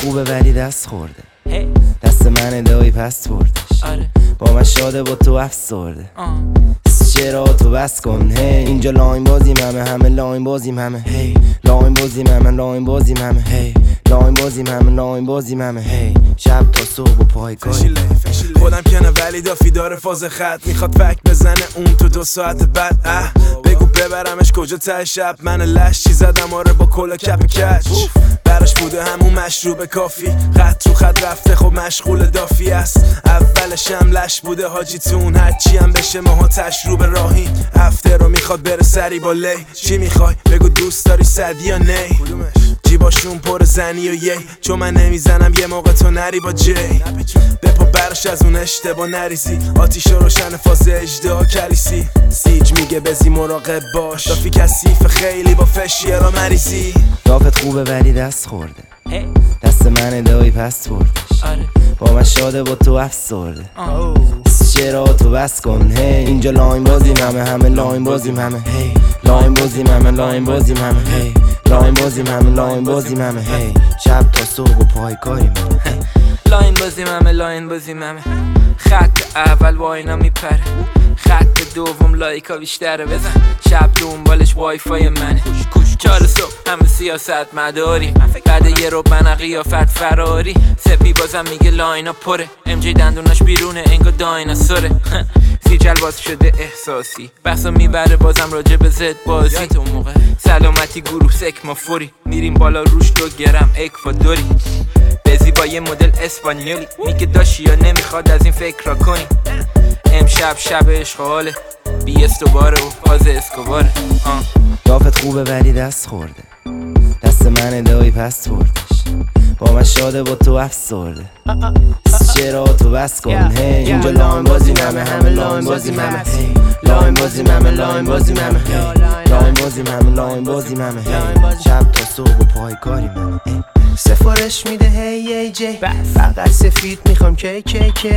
خوبه ولی دست خورده دست من دایی پس بردش با من شاده با تو افسرده چرا تو بس کن اینجا لاین بازیم همه لاین بازیم همه لاین بازیم لاین بازیم همه لاین بازیم لاین بازیم همه شب تا صبح و پای کاری خودم کنه ولی دافی داره فاز خط میخواد فک بزنه اون تو 2 ساعت بعد بگو ببرمش کجا ته شب من لش چی زدم آره با کلا کپ کچ براش بوده همون مشروب کافی خط رو خط رفته خب مشغول دافی است اولش هم لش بوده حاجی تون هرچی هم بشه ماها تشروب راهی هفته رو میخواد بره سری با لی چی میخوای بگو دوست داری صدی یا نی جیباشون پر زنی و یی چون من نمیزنم یه موقع تو نری با جی بپا برش از اون اشتباه نریزی آتیش روشن فاز اجدها کلیسی سیج میگه بزی مراقب باش دافی کثیف خیلی با فشیه را مریضی دافت خوبه ولی دست خورده دست من دایی پس بردش با من شاده با تو افسرده چرا تو بس کن اینجا لاین بازیم همه لاین بازیم همه لاین بازیم لاین بازیم همه لاین بازیم لاین بازیم همه شب تا صبح و پای کاری لاین بازیم لاین بازیم خط اول واینا میپره خط دوم لایکا بیشتره بزن شب دنبالش وای فای منه 4 صبح همه سیاست مداری بعد یه رو من قیافت فراری سپی بازم میگه لاینا پره ام جی دندوناش بیرونه انگا دایناسوره سیجل باز شده احساسی بحثا میبره بازم راجع به زد بازی سلامتی گروه سکما فوری میریم بالا روش 2 گرم اکوادوری بزی با یه مدل اسپانیولی میگه داشی یا نمیخواد از این فکر را کنی امشب شب عشق حاله بی استوباره و فاز اسکوباره دافت خوبه ولی دست خورده دست من دایی پس بردش با من شاده با تو افسرده چرا تو بس کن اینجا لاین بازیم همه لاین بازیم همه لاین بازیم لاین بازیم همه لاین بازیم لاین بازیم همه شب تا صبح و پای کاری سفارش میده هی جی فقط سفید میخوام کی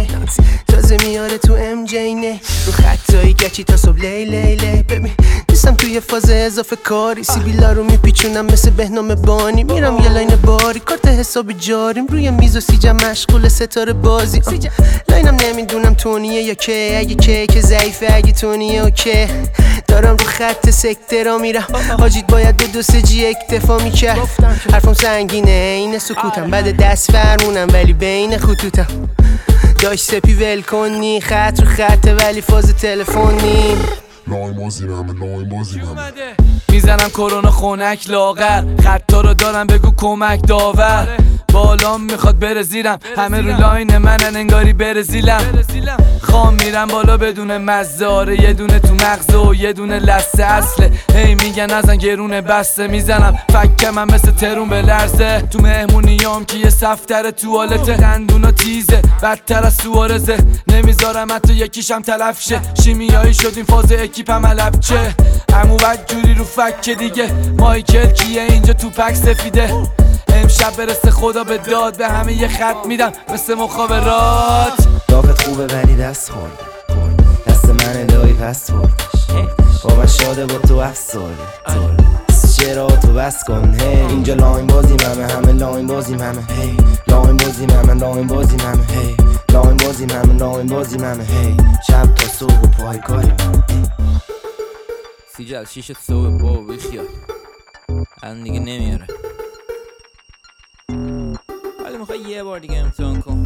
تازه میاره تو ام جی نه رو خطایی گچی تا صبح لی ببین نیستم توی فاز اضافه کاری سیبیلا رو میپیچونم مثل بهنام بانی میرم یه لاین باری کارت حساب جاریم روی میز و سیجم مشغول ستاره بازی لاینم نمیدونم تونیه یا که اگه که ضعیفه اگه تونیه اوکی دارم رو خط سکترا میرم حاجیت باید به 2-3 جی اکتفا میکرد حرفم سنگینه این سکوتم بعد دست فرمونم ولی بین خطوطم داش سپی ول کنی خط رو خطه ولی فاز تلفنی لاین بازیم لاین بازیم میزنم کرونا خونک لاغر خطا رو دارم بگو کمک داور بالام میخواد بره زیرم همه رو لاین منن انگاری بره زیلم خام میرم بالا بدون مزاره یه دونه تو مغزه و یه دونه لسه اصله هی میگن ازن گرونه بسته میزنم فکه من مثل ترون به لرزه تو مهمونیام که یه صفتر توالته دندونا تیزه بدتر از سوارزه نمیذارم حتی یکیشم تلف شه شیمیایی شد این فاز اکیپم علب چه امو بد جوری رو فکه دیگه مایکل کیه اینجا تو پک سفیده امشب برسه خدا به داد به همه یه خط میدم مثل مخابرات دافت خوبه ولی دست خورده دست من دایی پس بردش با من شاده با تو افسرده چرا تو بس کن اینجا لاین بازیم همه لاین بازیم همه لاین بازیم لاین بازیم همه لاین بازیم لاین بازیم همه شب تا صبح و پای کاری سیجل 6 صبح با بیخیال الان دیگه نمیاره ولی میخوای یه بار دیگه امتحان کن